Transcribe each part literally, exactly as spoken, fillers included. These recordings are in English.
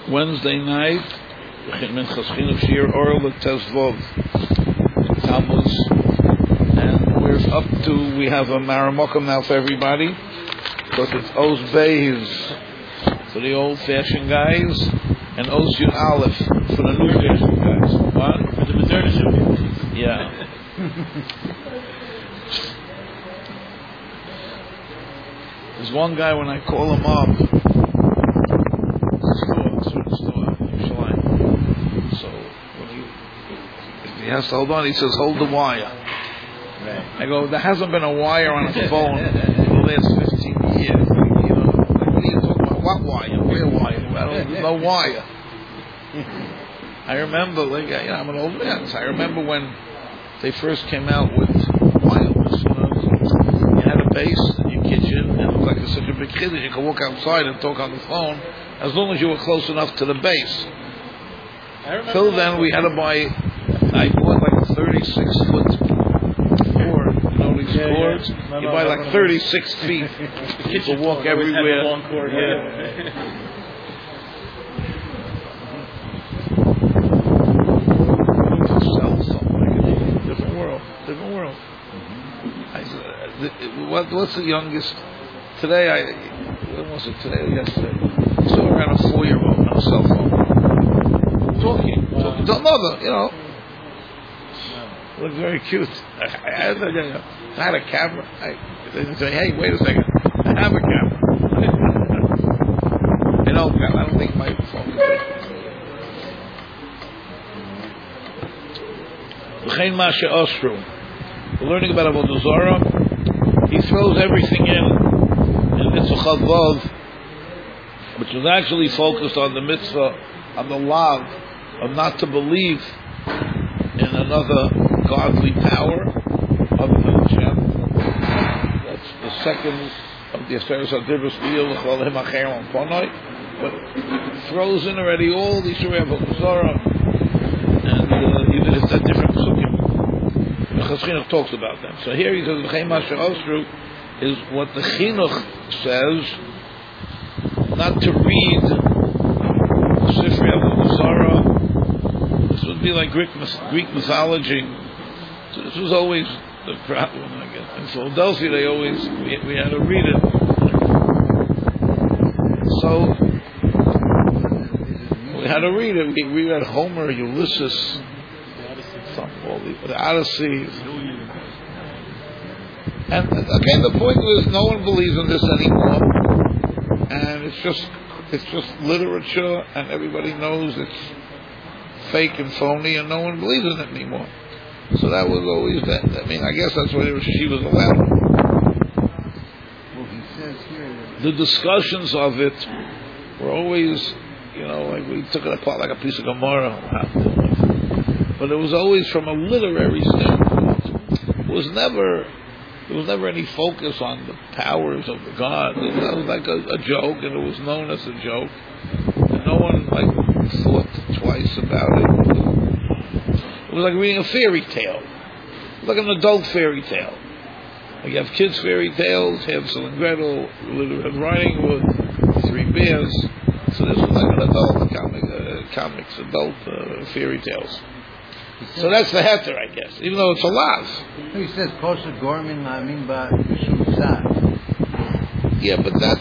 Wednesday night, Minchas Chinuch Shir Orel Tezvov Tammuz, and we're up to, we have a Maramokum now for everybody, because it's Oz Beis for the old-fashioned guys, and Oz Yud Aleph for the new-fashioned guys. What? For the modernist. Yeah. There's one guy, when I call him up, so when he, if he has to hold on, he says, hold the wire. Right. I go, there hasn't been a wire on a phone for the last fifteen years. You know, like, what are you talking about? What wire? Where wire? Well, there's no wire. I remember, like, you know, I'm an old man, so I remember when they first came out with wireless. You know, you had a base in your kitchen, and it was like such a big kid that you could walk outside and talk on the phone as long as you were close enough to the base. Till then, we had to buy. I bought like a thirty-six foot cord. You know these yeah, cords? Yeah. No, you no, buy no, like no, no. thirty-six feet. You could walk cord. everywhere. Long cord, yeah. Cell phone. Different world. Different world. Mm-hmm. I, uh, the, what, what's the youngest? Today, I. When was it? Today or yesterday? I saw around a four-year-old on a cell phone. Talking, talking to a mother, you know. Looked very cute. I, I, had, a, I had a camera. I, they say, hey, wait a second. I have a camera. I don't, I don't think my phone is good. We're learning about Avodah Zarah. He throws everything in in Mitzvah Chavav, which was actually focused on the mitzvah, on the law of not to believe in another godly power other than Hashem. That's the second of the Aseret HaDibros B'Yil L'Chol Him Acher on Ponoi, but throws in already all the Shurei Avodah Zarah, and uh, even if they're different psukim, the Chinuch talks about them. So here he says, V'chein ma she'osru is what the Chinuch says, not to read Sifrei Avodah Zarah. This would be like Greek, Greek mythology. So this was always the problem, I guess. In Philadelphia, they always, we, we had to read it. So, we had to read it. We, we read Homer, Ulysses, some, all the, the Odyssey. And again, the point is, no one believes in this anymore. And it's just, it's just literature, and everybody knows it's fake and phony, and no one believes in it anymore. So that was always that. I mean, I guess that's why she was allowed. Well, he says here that the discussions of it were always, you know, like we took it apart like a piece of Gemara. But it was always from a literary standpoint. It was never, there was never any focus on the powers of the God. It was like a, a joke, and it was known as a joke. And no one like thought twice about it. It was like reading a fairy tale, like an adult fairy tale. Like you have kids' fairy tales, Hansel and Gretel, Little Red Riding Hood, Three Bears. So this was like an adult comic, uh, comics, adult uh, fairy tales. So that's the heter, I guess, even though it's a lav. he says kosher gormin ma'amin ba b'shulzat. Yeah, but that's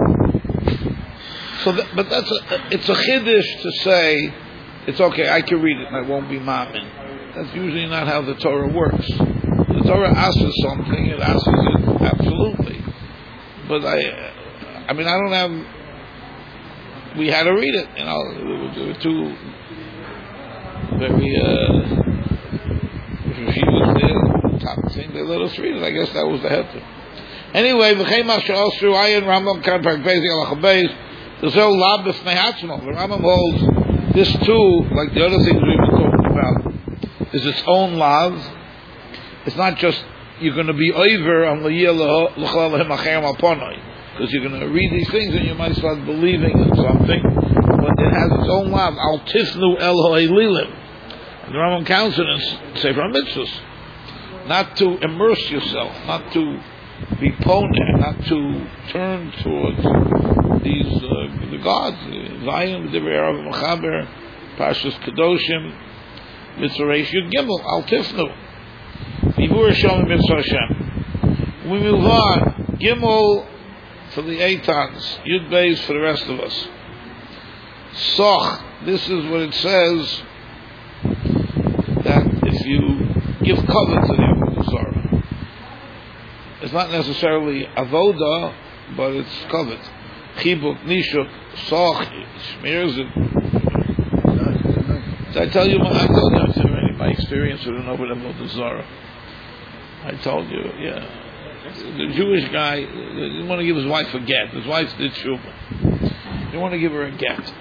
so. That, but that's a, it's a chiddush to say it's okay. I can read it and I won't be ma'amin. That's usually not how the Torah works. The Torah asks something; it asks it absolutely. But I, I mean, I don't have. We had to read it. You know, there were two very. Uh, if she was there, top thing they let us read it. I guess that was the heter. Anyway, the Rambam can there's no lab of Nehatzmal. The Rambam holds this too, like the other things we've been talking about, is its own lav. It's not just you're going to be over on because you're going to read these things and you might start believing in something, but it has its own lav. Al tifnu el ha'elilim. And the Rambam counts it in Sefer HaMitzvos, not to immerse yourself, not to be pona, not to turn towards these uh, the gods. Zion, the Arav Mechaber, Pashas Kedoshim, Mitzvah Reish Yud Gimel, Al Tifnu, Vivur Shalom Mitzvah Hashem. We move on. Gimel for the Eitans, Yud Beis for the rest of us. Soch, this is what it says, that if you give cover to the Avodah Zarah, it's not necessarily avoda, but it's covered. Chibuk, nishuk, soch, shmears it. Did I tell you my, I told you already my experience with an Avodah Zarah. I told you, yeah. The Jewish guy didn't want to give his wife a get. His wife did shuvah. He didn't want to give her a get.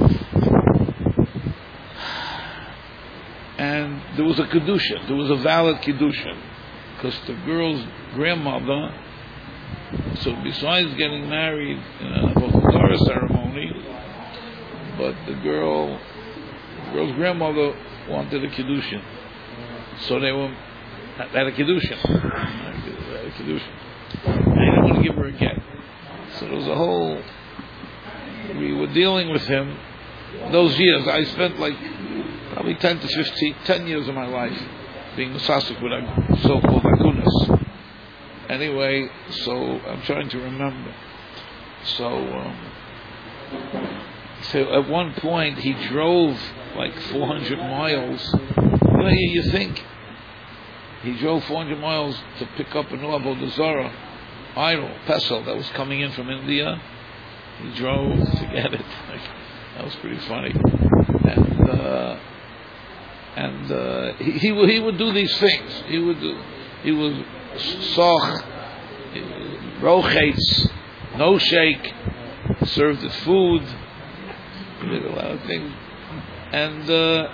And there was a kedusha. There was a valid kedusha. Because the girl's grandmother, so besides getting married in a Torah ceremony, but the girl, the girl's grandmother wanted a kiddushin, so they were had a kiddushin, had a kiddushin. And they didn't want to give her a get, so there was a whole. We were dealing with him those years. I spent like probably ten to fifteen, ten years of my life being Masasik with a so-called Akunas. Anyway, so I'm trying to remember. So, um, so at one point he drove like four hundred miles. You know, you think he drove four hundred miles to pick up a new Avodah Zarah idol, Pesel, that was coming in from India. He drove to get it. That was pretty funny. And, uh, And uh, he, he would he would do these things. He would do, he would soch, rochates, no shake, served the food. He did a lot of things. And uh,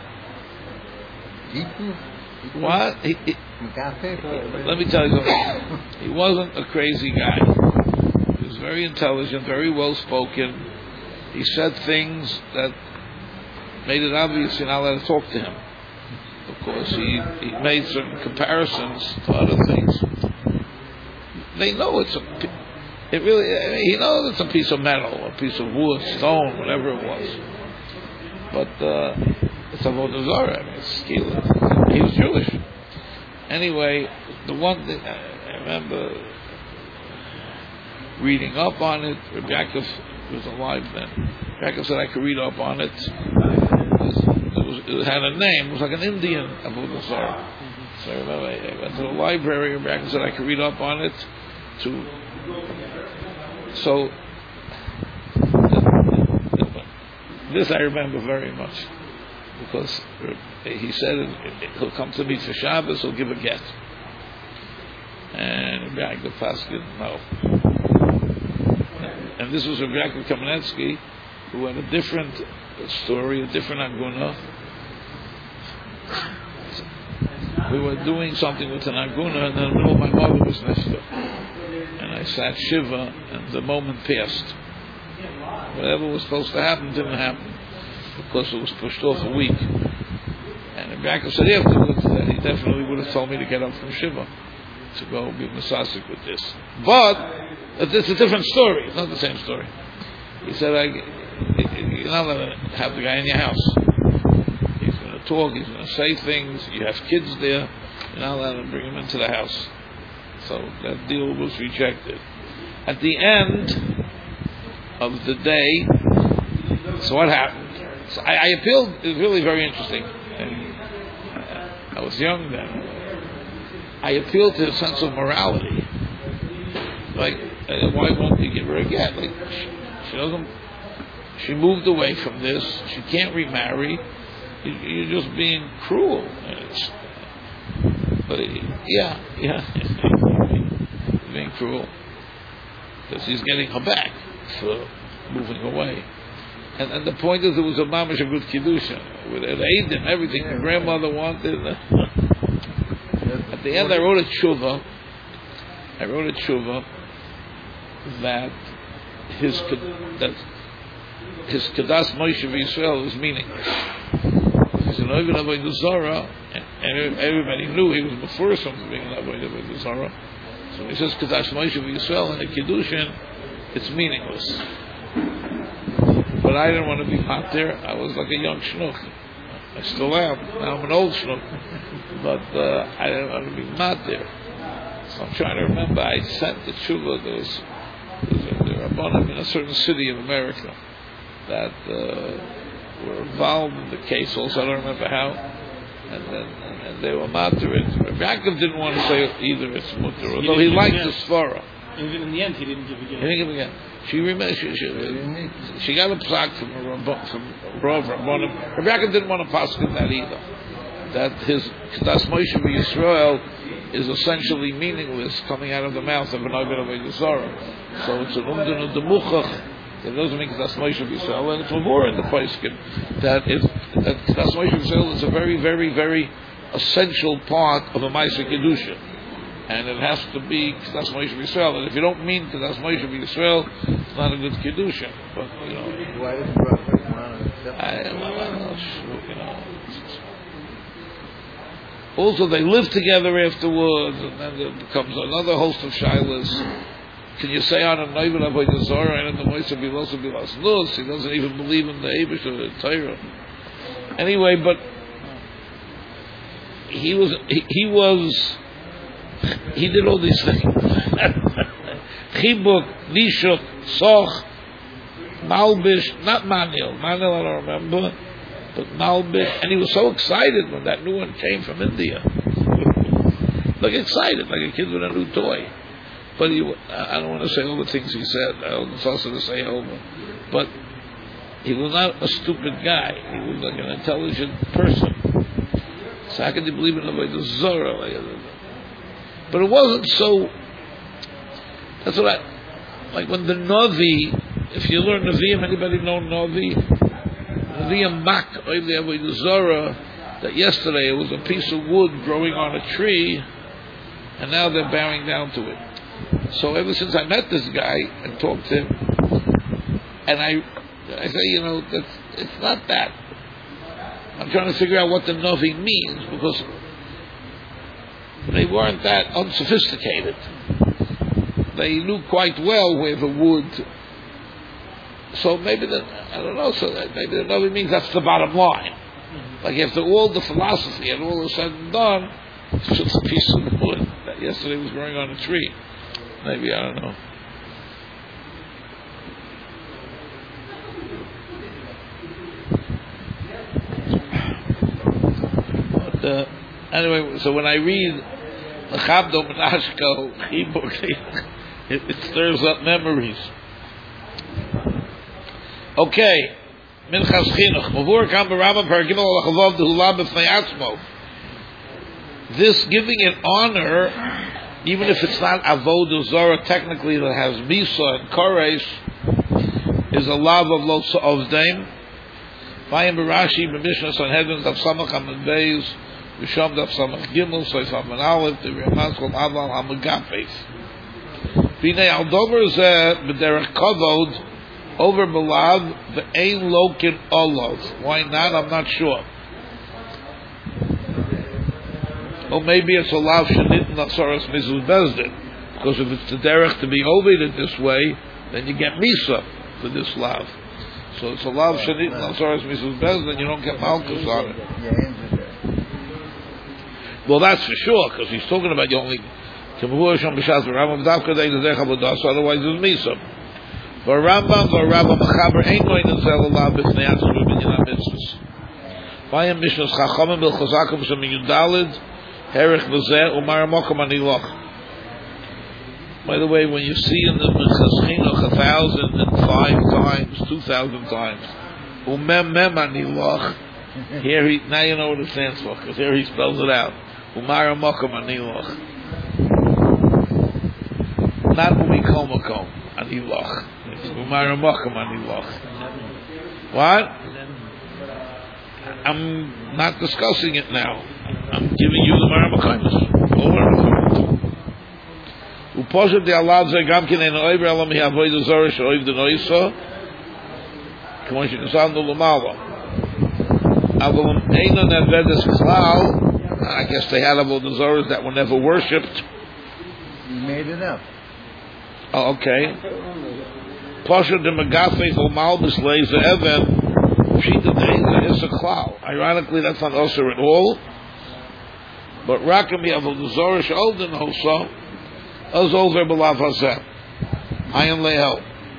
what? He, he, let me tell you something. He wasn't a crazy guy. He was very intelligent, very well spoken. He said things that made it obvious you're not allowed to talk to him. Of course, he, he made certain comparisons to other things. They know it's a, it really, I mean, he knows it's a piece of metal, a piece of wood, stone, whatever it was. But uh, it's Avodah Zarah. I mean, it's skill. He was Jewish. Anyway, the one thing I remember reading up on it. Rabbi Yaakov was alive then. Rabbi Yaakov said I could read up on it. It had a name. It was like an Indian Avodah Zarah. So I remember I went to the library and Rabbi said I could read up on it. To so this I remember very much because he said he'll come to me for Shabbos. He'll give a get, and Rabbi Yaakov Paskin no. And this was Rabbi Yaakov Kamenetsky, who had a different story, a different aguna. We were doing something with an aguna, and in the middle of my mother was nifta, and I sat shiva, and the moment passed. Whatever was supposed to happen didn't happen because it was pushed off a week. And Rabbi Yaakov said, "Yeah, look to that. He definitely would have told me to get up from shiva to go be masasik with this." But it's a different story. It's not the same story. He said, I, "You're not allowed to have the guy in your house. He's going to talk. He's going to say things. You have kids there. You're not allowed to bring him into the house." So that deal was rejected. At the end of the day, so what happened? So I, I appealed. It was really very interesting. And I was young then. I appealed to a sense of morality. Like, why won't you give her a get? Like, she, she doesn't. She moved away from this. She can't remarry. You, you're just being cruel. It's, but it, yeah, yeah, being cruel because he's getting her back for moving away. And, and the point is, it was a mamash a good kiddusha with it aid and everything the grandmother wanted. At the end, I wrote a tshuva. I wrote a tshuva that his that his Kedas Moshe Yisrael was meaningless. He's an Ovid Avodah Zarah, and everybody knew he was before something being an Avodah Zarah. So when he says Kedash Moshe Yisrael in the Kiddushin, it's meaningless. But I didn't want to be hot there. I was like a young shnook. I still am. Now I'm an old shnook. But uh, I didn't want to be hot there. So I'm trying to remember. I sent the tshuva. There was, there were Rabbanim in a certain city in America that uh, were involved in the case. Also, I don't remember how. And then and they were matter it. Yaakov didn't want to say either it's mutter, although he liked the svara. Even in the end, he didn't give again. He didn't give again. She remember she she, she got a psak from a from Rav Rabbanim. Yaakov didn't want to pass in that either. That his Kedas Moshe Yisrael is essentially meaningless coming out of the mouth of an Ovid of a Zara. So it's an umdun of the muchach. It doesn't mean Kedas Moshe Yisrael, and it's more in the Paiskim that if that Kedas Moshe Yisrael is a very, very, very essential part of a Ma'aser Kedusha, and it has to be Kedas Moshe Yisrael. And if you don't mean Kedas Moshe Yisrael, it's not a good Kedusha. But you know, Why doesn't Rav I, I'm not sure. You know. Also, they live together afterwards, and then there becomes another host of shilas. Can you say on a Neighbor Avodah Zarah and the Moishe Bilosa Bilas Nus? He doesn't even believe in the Eibush or the Torah. Anyway, but he was he, he was he did all these things. Chibuk, Nishuk, Soch, Malbish, not Manuel. Manuel I don't remember, but Malbish, and he was so excited when that new one came from India. Like excited, like a kid with a new toy. But he, I don't want to say all the things he said. I don't know to say over. But he was not a stupid guy. He was like an intelligent person. So how could you believe in the way the Zorah? But it wasn't so. That's what I like when the Navi. If you learn Naviim, anybody know Navi? Naviim Mak the Zorah. That yesterday it was a piece of wood growing on a tree, and now they're bowing down to it. So ever since I met this guy and talked to him, and I, I say, you know, that it's not that. I'm trying to figure out what the Navi means because they weren't that unsophisticated. They knew quite well where the wood. So maybe the I don't know. So that maybe the Navi means that's the bottom line. Like after all the philosophy and all is said and done, it's just a piece of wood that yesterday was growing on a tree. Maybe, I don't know. But, uh, anyway, so when I read L'chabdo Menashko, it, it stirs up memories. Okay. Minchas Chinuch. Mavur kam b'Rambam Paragimel L'chavav D'Hula B'fnei Atzmo. This giving it honor, even if it's not Avodah Zarah, technically that has Misa and Koresh, is a lav of Lo Sa'ovdeim. Vayim B'Rashi B'Mishnah Sanhedrin Daf Samach Amid Beis B'Sham Daf Samach Gimel Soif Amid Aleph the Ramaz Kol Aval Hamagafes V'nei Al Dover Zeh B'derech Kavod over B'Lav V'Ein Lokin Olov. Why not? I'm not sure. Or maybe it's a lav shenit natzaras mizuz bezdin, because if it's the derech to be ovided this way, then you get misa for this lav. So it's a lav shenit natzaras mizuz bezdin, you don't get malchus on it. Well, that's for sure, because he's talking about you only. Otherwise, there's misa. For Rambam, for Rambam Machaber, ain't going to sell a lav b'fnei atzmos b'binyan mitzvos. Vayim mishnas chachamim b'chazakim b'shem yudalid. Herich v'zeh umar mokum aniloch. By the way, when you see in the Minchas Chinuch a thousand and five times, two thousand times, umem mem aniloch, here he, now you know what it stands for, because here he spells it out. Umar mokum aniloch. Not umikom mokum aniloch. It's umar mokum aniloch. What? I'm not discussing it now. I'm giving you the Maramakamis. Over and over. Uposhet the Allah Zagam Kin and Oiver Elam Yavoy the Zorish Oiv the Noisa. Come on, you can sound the Lamala. Avalum Einon and Vedas Klal. I guess they had about the Zoras that were never worshipped. You made gave it up. Oh, okay. Pasha de Megafes or Malbus lays the Evan. Shita Deina is a cloud. Ironically, that's not usher at all. But Rakami Avodah Zarah Shalden Hosa Az over Belav Hazeh. I am Lehel.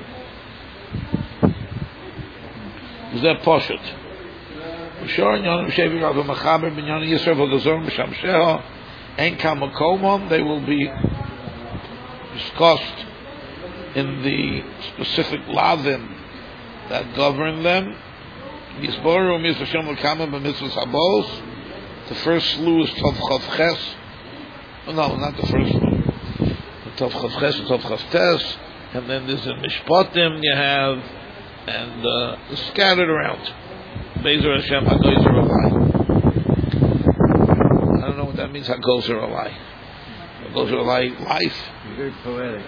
Is that Poshet? Sure, Yonim Shevi Rav Machaber Ben Yonim Yisrael Avodah Zarah Misham Sheha Ein Kamakomon. They will be discussed in the specific lavim that govern them. Yisboru Miz Hashem L'Kamah B'Mitzvahs Habos. The first slew is Tov Chav Ches. Oh, no, not the first slew. The Tov Chav Ches and Tov Chav Tes. And then there's a Mishpatim you have, and uh, it's scattered around. Bezer Hashem HaGozer Alai. I don't know what that means, HaGozer Alai. HaGozer Alai, life. Very poetic.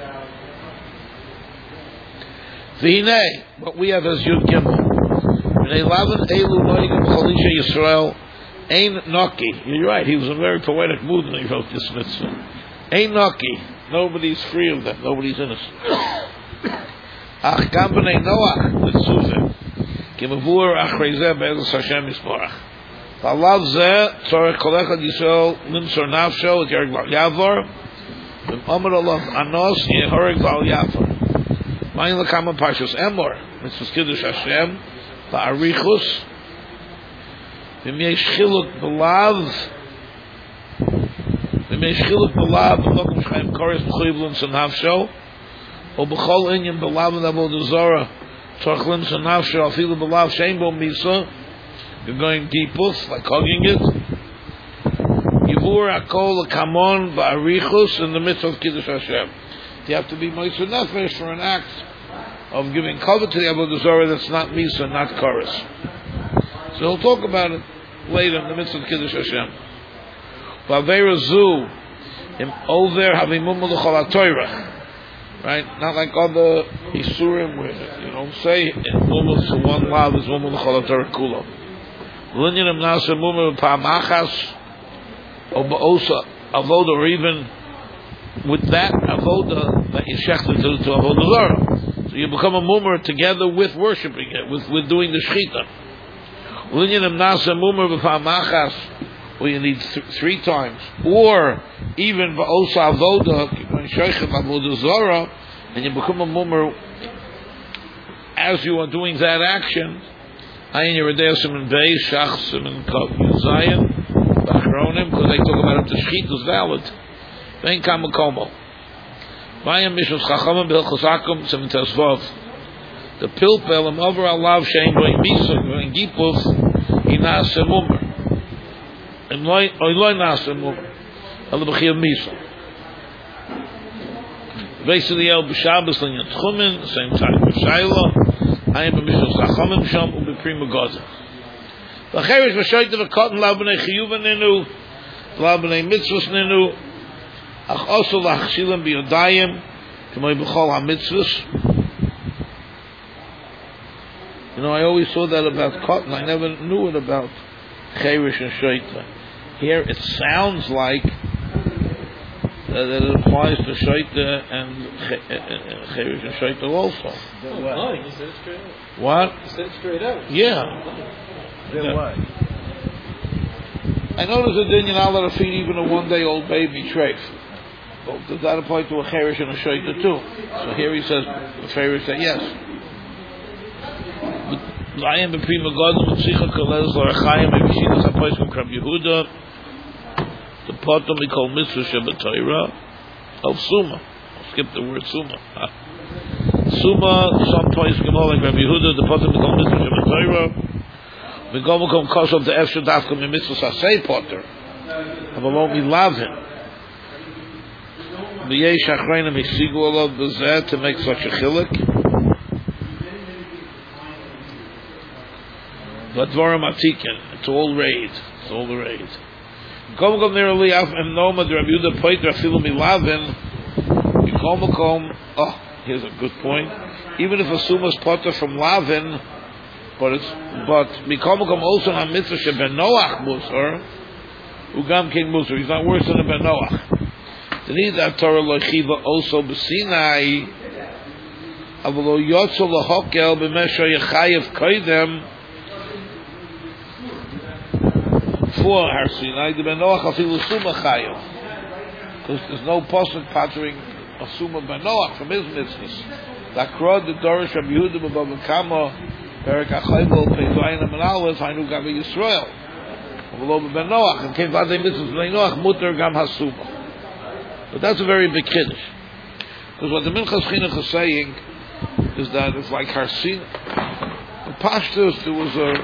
V'hinei, what we have as Yud Gimel. V'nei Lavan Elu Noigim Chalisha Yisrael Ein Noki. You're right, he was in a very poetic mood when he wrote this mitzvah. Ein Noki. Nobody's free of them. Nobody's innocent. Ach gam b'nei Noach Mitzuvim Ki Mavur Achrei Zeh Be'ezus Hashem Yisborach V'alav Zeh Tzorech Kol Echad Yisrael Nimtzor Nafsho Et Yereg Val Yavor V'Omer Olav Anos Yehoreg Val Yavor Ma'in L'Kama Parshas Emor Mitzvahs Kiddush Hashem Ba'arichus V'im Yesh Chiluk B'Lav V'im Yesh Chiluk B'Lav V'Mokum Shchaim Koris B'Chuyiv L'Ntzor Nafsho O B'chol Inyan B'Lav V'Avodah Zarah Tzorech L'Ntzor Nafsho Afilu B'Lav Shein Bo Misa. You're going deepus, like hugging it. Yivur Akol Kamon Ba'arichus in the midst of Kiddush Hashem. You have to be Moiseh Nefesh for an act of giving cover to the Avodah Zarah that's not Misa, not Chorus. So we'll talk about it later in the midst of Kiddush Hashem. V'Aveira Zu Im Over Havimum L'Chol HaTorah. Right? Not like other Isurim where you don't say Mumul to one lav is Mumul L'Chol HaTorah Kulam. L'Inyanim Nasa Mumul Pa'amachas or Ba'osa Avodah, or even with that avoda that you shechted to, to avodah zarah, so you become a mummer together with worshiping it, with with doing the shechita. L'inyanim nasa mummer b'pa'amachas, or you need th- three times, or even ba'osa avoda shechet avodah zarah, and you become a mummer as you are doing that action. Ayin Yeridei Siman Beis Shach Siman Zayin Bachronim, because they talk about if the shechita is valid. Vein Kamakomo. Vayam Mishos Chachamim B'Hilchos Akum Siman Tesvav. The pilpel am over alav shein boy misa in gipuf ina semummer. And loy loy na semummer. Al b'chiyam misa. Basically, el b'Shabbos l'nyan tchumen, same time b'Shaila. I am b'Mishos Chachamim sham u'b'Prima Gaza. L'cherish b'shoyte v'kotten lav b'nei chiyuva nenu, lav b'nei mitzvos nenu. Ach also lachshilim b'yodayim, k'moy b'chol ha-mitzvos. You know, I always saw that about cotton. I never knew it about cherish and shoita. Here it sounds like uh, that it applies to shoita and cherish and shoita also. Oh, he said it straight out. What? He said it straight out. Yeah. Then Yeah. what? I noticed that then you're not allowed to feed even a one-day-old baby treif. Well, does that apply to a cherish and a shoita too? So here he says, the cherish said yes. I am b'prima gadol mitzicha kolel zlarachayim b'vishinas hapois from Krab Yehuda. The potom we call mitzvah shebetorah of suma. I'll skip the word suma. Suma some pois gemol like Krab Yehuda. The potom we call mitzvah shebetorah. We go become cause of the efshad dafka mi mitzvah sasei potter. Avalom ilavin. The yesh achrayim hisigu olav b'zeh to make such a chilek. But Dvarim Atikin, it's all raid. It's all the raid. Kom kom near Eliaf and Noma the Rabbi Yehuda Poiter Afilu Milavin. Kom kom. Oh, here's a good point. Even if a suma's potter from Lavin, but it's but Mikom kom also on mitzvah sheben Noach Musar, Ugam King Musar. He's not worse than a Ben Noach. The need that Torah loichiva also b'Sinai. Avolo yotzo lahokel b'mesha yechayev koidem for Har Sinai. The Ben Noach afilu suma chayev, because there's no pasuk pattering a suma Ben Noach from his mitzvahs. Lakrod the Dorish Rabbi Yehuda b'Bava Kama Perik Achayvol Peizayin Amalawes Hainu Gabi Yisrael Avolo Ben Noach and came Vadei mitzvahs Ben Noach muter gam hasuma. But that's a very big kiddush, because what the Minchas Chinuch is saying is that it's like Har Sinai. In Pashtus there was a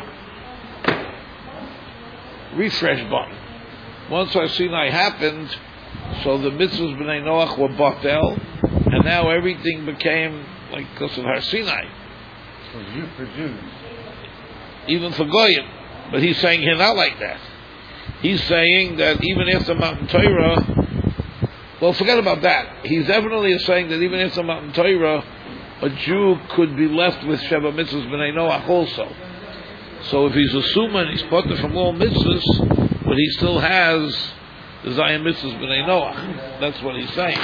refresh button. Once Har Sinai happened, so the mitzvahs B'nai Noach were batel, and now everything became like because of Har Sinai. For you, for Jews. Even for Goyim. But he's saying here not like that. He's saying that even after Mount Torah, well, forget about that. He's definitely saying that even after Mount Torah, a Jew could be left with Sheva Mitzvahs B'nai Noach also. So if he's a Suma and he's potter from all mitzvahs, but he still has the Zion Mitzvahs B'nai Noach. That's what he's saying.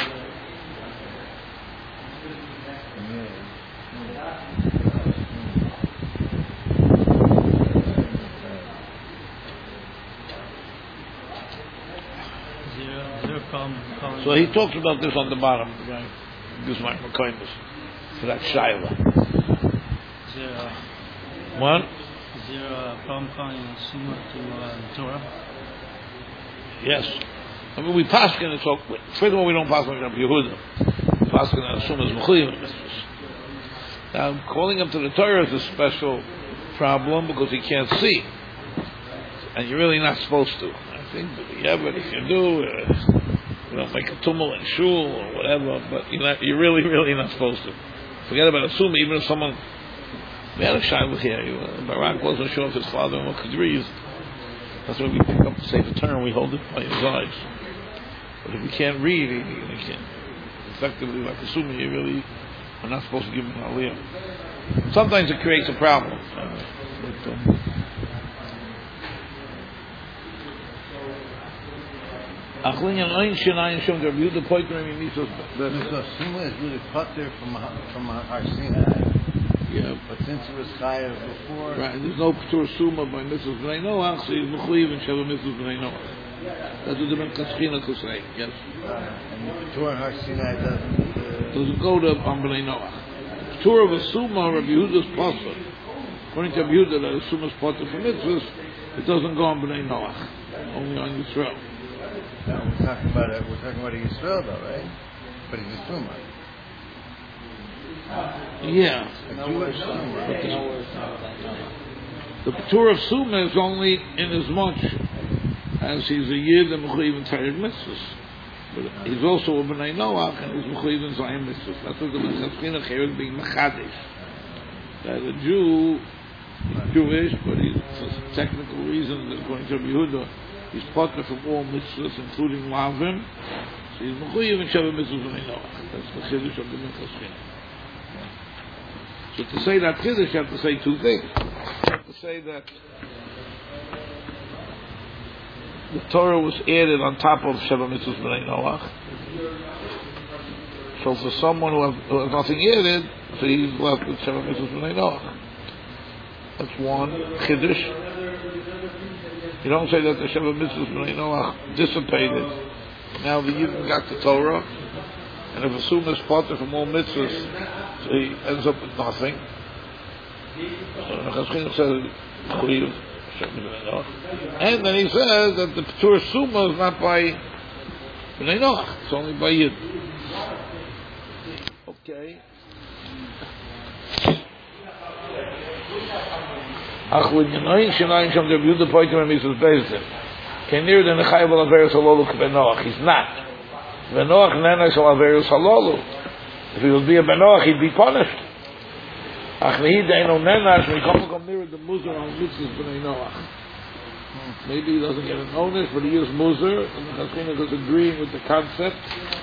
So he talks about this on the bottom. The guy gives my McCoymus for that Shaila. Is there a, What? is there a problem calling Suma to uh, Torah? Yes. I mean, we paskin and talk. First of all, we don't paskin Rabbi Yehuda. We paskin and assume as Mechuyim. Now, calling him to the Torah is a special problem because he can't see, and you're really not supposed to. I think, yeah, but if you do, uh, you know, make a tumul in shul or whatever, but you're not, you're really, really not supposed to. Forget about assuming, even if someone, we had a shayla here, you, uh, Barak wasn't sure if his father-in-law could read. That's why we pick up the Sefer Torah and we hold it by his eyes. But if we can't read, he, he can't. Effectively, like assuming you really are not supposed to give him an aliyah. Sometimes it creates a problem. Uh, but, um, Because Suma is really potter from from Har Sinai. Yeah. But since it was Chayav before, right, there's no P'tur Suma by Mitzvahs B'nai Noach, so he's Mechuyev and Sheva Mitzvahs B'nai Noach. That's what the Minchas Chinuch is saying, yes. uh, and the P'tur Har Sinai doesn't. Uh, Doesn't go to on B'nai Noach. P'tur of a Suma, Rabbi Yehuda's Pasuk. According to Rabbi Yehuda, that a Suma's Pasuk for Mitzvahs, it doesn't go on B'nai Noach, only on Yisrael. Now we're talking about it. We're talking about a Yisrael, though, right? But he's a Suma. Yeah. A Jewish Suma. The P'tur of Suma is only in as much as he's a Yid and Mechuyev in Torah mitzvahs. But he's also a B'nai Noach and he's Mechuyev in Zion mitzvahs. That's what the Minchas Chinuch here is being Mechadish. That a Jew is Jewish, but he, for technical reasons, according to Rabbi Yehuda, he's partner from all mitzvahs, including Lavim. So he's Mechuyev and Sheva mitzvahs B'nai Noach. That's the Chiddush of the Minchas Chinuch. So to say that Chiddush, you have to say two things. You have to say that the Torah was added on top of Sheva Mitzvahs B'nai Noach. So for someone who, have, who has nothing added, so he's left with Sheva Mitzvahs B'nai Noach. That's one Chiddush. You don't say that the Sheva Mitzvahs B'nai Noach dissipated. Now the Yidden got the Torah, and if a Suma is parted from all mitzvahs, so he ends up with nothing. So Minchas Chinuch says, and then he says that the P'tur Suma is not by B'nai Noach, it's only by Yid. Okay. Ach, when you know in Shinayin Shem, the Yehuda Poikim and Mises Bezdin. Can near the Nechayev al Averus Halolu Ben Noach. He's not. Ben Noach Nenes al Averus Halolu. If he would be a Ben Noach, he'd be punished. Ach, Nehi Deino Nenash, we come come near the Muzar on Mitzvahs B'nai Noach. Maybe he doesn't get an onus, but he is Muzar, and the Chassidim is agreeing with the concept.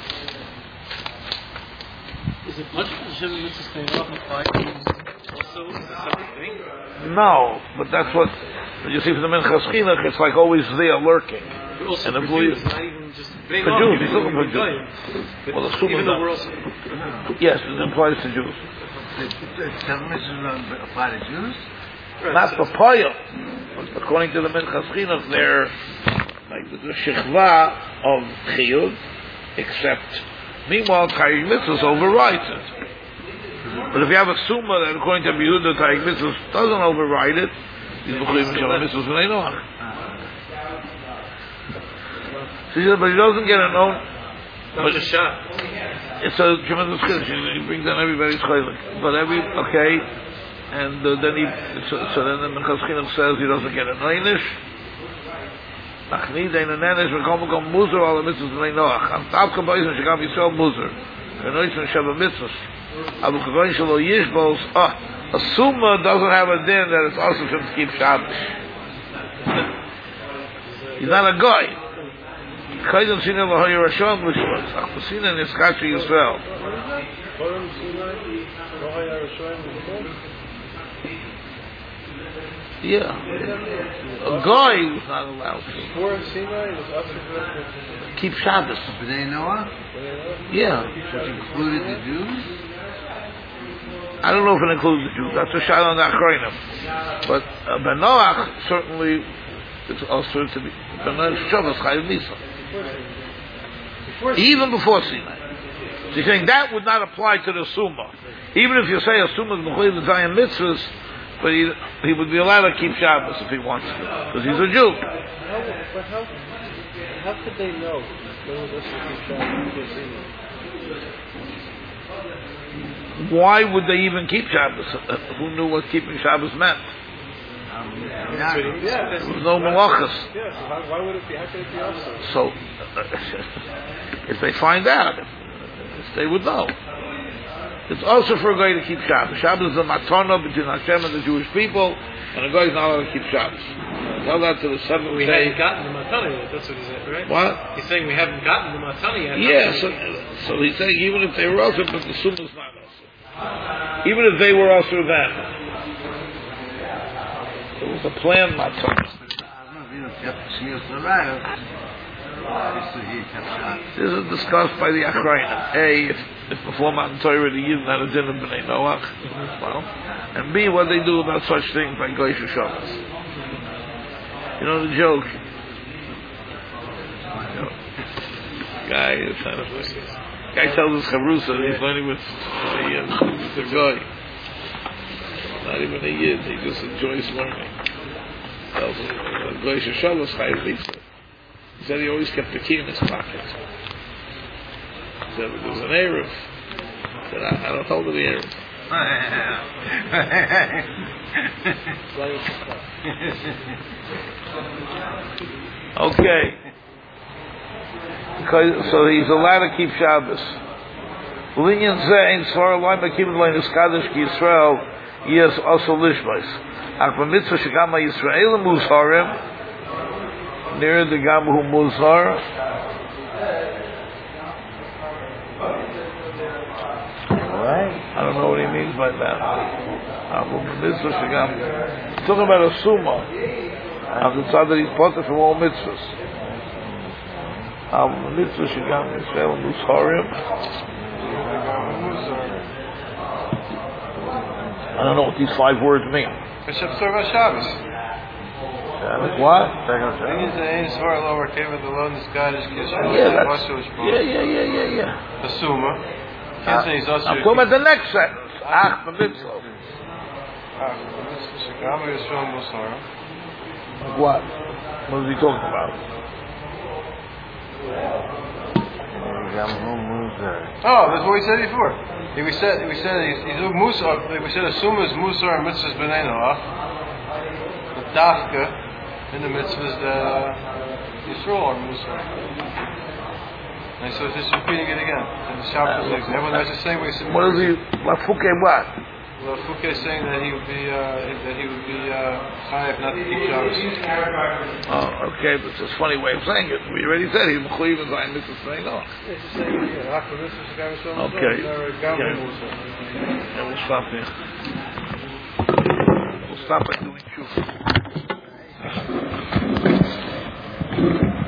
Is it much for Sheva Mitzvahs B'nai Noach also a separate thing? No, but that's what But you see, for the Minchas Chinuch, it's like always there lurking. But also And for if we- Jews, not even just For Jews, he's looking for Jews. Well, the Summa even though does. we're also Yes, it applies to Jews. Seven mitzvahs don't apply to Jews? Not the Payah. But according to the Minchas Chinuch, they're like the Shechva of Chiyuv, except, meanwhile, Taryag Mitzvahs overrides it. But if you have a Summa that according to Yehuda, Taryag Mitzvahs doesn't override it, he's B'chuyim Shalom Mitzvahs B'nei Noach. So he said, but he doesn't get a known. not just shot. It's a tremendous chiddush. He brings down everybody's chaylik. But every, okay, and uh, then he, so, so then the Minchas Chinuch says he doesn't get an einish. Achni dein an einish, v'kom v'kom muzer al ha-mitzvahs b'nei Noach. Am tav kabayis v'shagam Yisrael muzer. V'noitzim sheva mitzvahs. Abu kagoyin shelo yishbos. Ah, a summa doesn't have a din that it's also for him to keep Shabbos. He's not a guy. Kaidon Sinai Lahoyer Rashon L'Shvos. Ach, Sinai Niskachi Yisrael. Yeah. A guy was not allowed to. Keep Shabbos. B'nei Noah? Yeah. Which included the Jews? I don't know if it includes the Jews. That's a shot on the Achronim. But uh, Ben Noach, certainly, it's also to be. Ben Noach Shabbos Chayiv Nisa. Even before Sinai. So you're saying that would not apply to the Summa. Even if you say a Summa is Mechuyev L'Zayim Mitzvahs, but he, he would be allowed to keep Shabbos if he wants to, because he's a Jew. How, but how, how could they know? They were listening to Shabbos. Why would they even keep Shabbos? Uh, who knew what keeping Shabbos meant? Um, Yeah, There was no malachas. yeah. So how, why would it be? How could it be also? So, if they find out, if, if they would know. It's also for a guy to keep Shabbos. Shabbos is a matana between Hashem and the Jewish people, and a guy is not allowed to keep Shabbos. Tell that to the seventh We day. haven't gotten the matana yet. That's what he said, right? What? He's saying we haven't gotten the matana yet. Yeah, so, so he's saying even if they were also, but the Sunnah is not also. Even if they were also then. It was a planned matana. I don't know if you know, kept Shmiras L'Rayos. Obviously, he kept Shabbos. This is discussed by the Achrayim. A, if, if before Matan Torah the Yidden had a din of B'nai Noach, well, and B, what they do about such things like Goyish Shabbos. You know the joke? You know, guy is kind of guy tells us Chavrusa that he's learning with the, uh, the guy. Not even a Yid, he just enjoys learning. Tells him Goyish Shabbos Chayiv Lisa. He said he always kept the key in his pocket. He said there was an Erev. He said, I, I don't hold of the Erev. Okay. Because, so he's allowed to keep Shabbos. Linyan Zayn, Svar Loim Akim Loim Iskadish Ki Yisrael, Yes, also Lishbais. Ach, Mitzvah Shekama Yisrael Musharim, near the Gamu Muzar. Right? I don't know what he means by that. Mitzvah Shagam. He's talking about a Summa. On the side that he's potter from all mitzvahs. Mitzvah Shagam Yisrael Musharim. I don't know what these five words mean. Bishop Sorba Shabbos. What? Yeah, Yeah, that's, yeah, yeah, yeah, yeah, yeah. Assuma. Uh, I'm talking about the next sentence. Ach, the mitzvah. What? What is he talking about? Oh, that's what we said before. We said we said he's, he's Musa. We said Assuma is Musa and mitzvahs b'nei Noach. The dafka in the mitzvahs the Yisrael are Musa. And so it's just repeating it again. And the Shabbos is everyone knows the same way. What is he? Lafuke what? Well, Fuke is saying that he would be uh, that he would be chayav not to keep Shabbos. Oh, okay, but it's a funny way of saying it. We already said he's mechuyev and zayin mitzvahs b'nei Noach. It's just saying, yeah, Okay. Okay. And we'll stop here. We'll stop by doing tshuva. Thank you.